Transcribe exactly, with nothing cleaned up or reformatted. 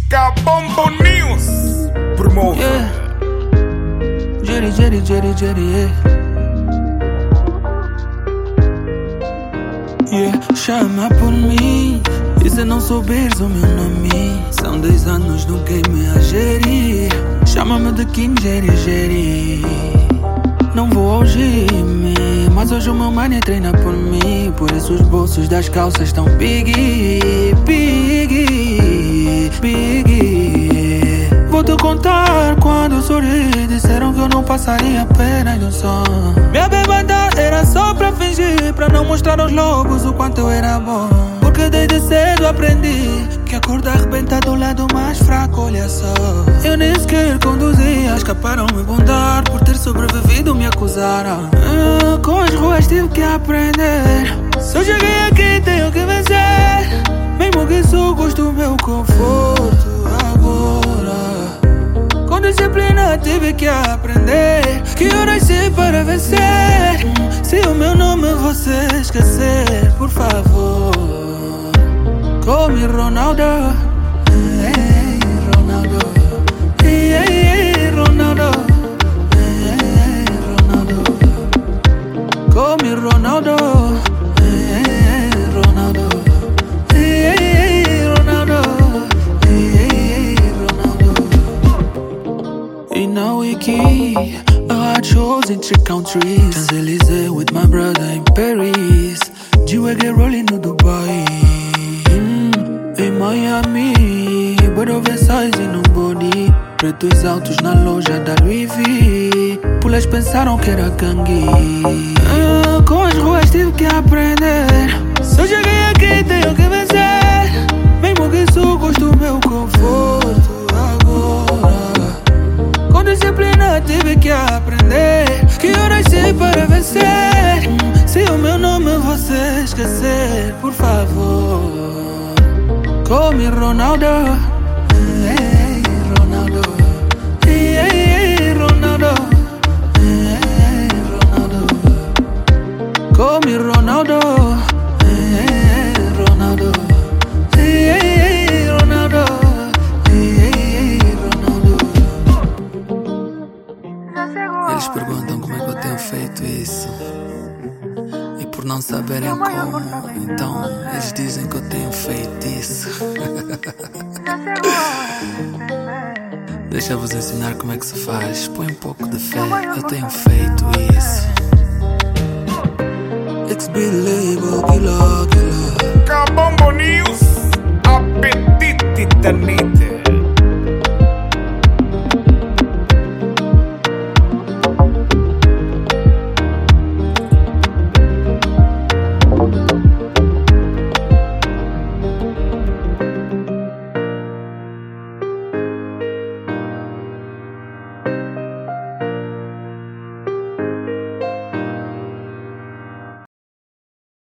Kabombo News promove. Yeah. Jerry, Jerry, Jerry, Jerry, yeah. Yeah. Chama por mim, e se não souberes o meu nome, são dois anos no game a gerir. Chama-me de King Jerry, Jerry. Não vou ao gym, mas hoje o meu money treina por mim. Por isso os bolsos das calças estão big, big, big. Vou-te contar quando sorri. Disseram que eu não passaria apenas de um som. Minha bebida era só pra fingir, pra não mostrar aos lobos o quanto eu era bom. Porque desde cedo aprendi que a corda arrebenta do lado mais fraco, olha só. Eu nem sequer conduzia, escaparam-me bondar. Por ter sobrevivido me acusaram. ah, Com as ruas tive que aprender. Se eu cheguei aqui tenho que vencer. Mesmo que isso custe o meu conforto agora. Com disciplina tive que aprender que eu nasci para vencer. Se o meu nome você esquecer, por favor, call me Ronaldo, hey, Ronaldo, hey, hey, Ronaldo, hey, Ronaldo, call me Ronaldo, hey, Ronaldo, hey, Ronaldo, hey, Ronaldo. In a wiki, I had shows in three countries. Champs-Élysées with my brother in Paris. G-Wagon rolling no Dubai. Em Miami, but oversize no body. Pretos altos na loja da Louis V. Pulas pensaram que era gangue. ah, Com as ruas tive que aprender. Se eu cheguei aqui tenho que vencer. Mesmo que isso custe o meu conforto agora. Com disciplina tive que aprender que eu nasci para vencer. Se o meu nome você esquecer, por favor, call me Ronaldo, hey, Ronaldo, hey, Ronaldo, hey, Ronaldo, call me Ronaldo, hey, Ronaldo, hey, Ronaldo, hey, Ronaldo. Eles perguntam como é que eu tenho feito isso. E por não saberem como, então eles dizem que eu tenho feitiço. Deixa-vos ensinar como é que se faz. Põe um pouco de fé, eu tenho feito isso. X B label, killer, killer.